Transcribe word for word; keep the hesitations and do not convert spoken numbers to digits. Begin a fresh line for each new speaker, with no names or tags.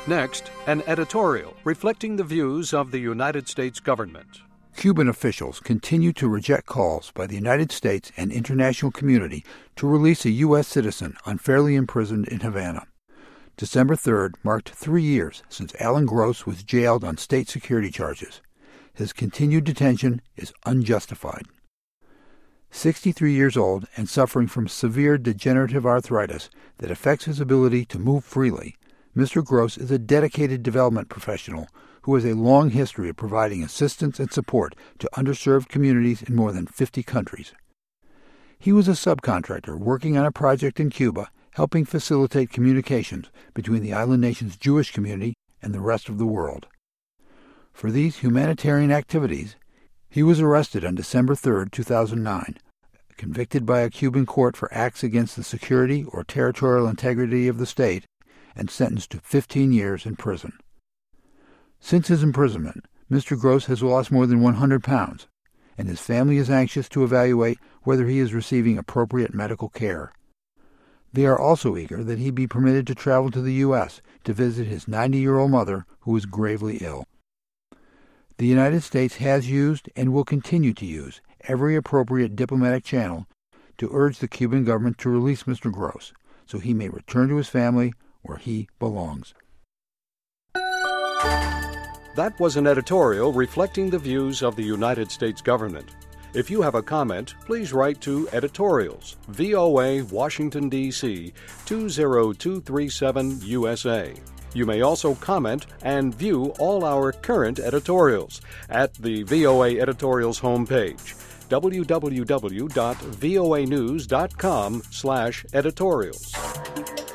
Next, an editorial reflecting the views of the United States government.
Cuban officials continue to reject calls by the United States and international community to release a U S citizen unfairly imprisoned in Havana. December third marked three years since Alan Gross was jailed on state security charges. His continued detention is unjustified. sixty-three years old and suffering from severe degenerative arthritis that affects his ability to move freely, Mister Gross is a dedicated development professional who has a long history of providing assistance and support to underserved communities in more than fifty countries. He was a subcontractor working on a project in Cuba helping facilitate communications between the island nation's Jewish community and the rest of the world. For these humanitarian activities, he was arrested on December third, two thousand nine, convicted by a Cuban court for acts against the security or territorial integrity of the state, and sentenced to fifteen years in prison. Since his imprisonment, Mister Gross has lost more than one hundred pounds, and his family is anxious to evaluate whether he is receiving appropriate medical care. They are also eager that he be permitted to travel to the U S to visit his ninety-year-old mother, who is gravely ill. The United States has used and will continue to use every appropriate diplomatic channel to urge the Cuban government to release Mister Gross so he may return to his family where he belongs.
That was an editorial reflecting the views of the United States government. If you have a comment, please write to Editorials, V O A, Washington, D C two zero two three seven U S A. You may also comment and view all our current editorials at the V O A Editorials homepage, w w w dot voa news dot com slash editorials.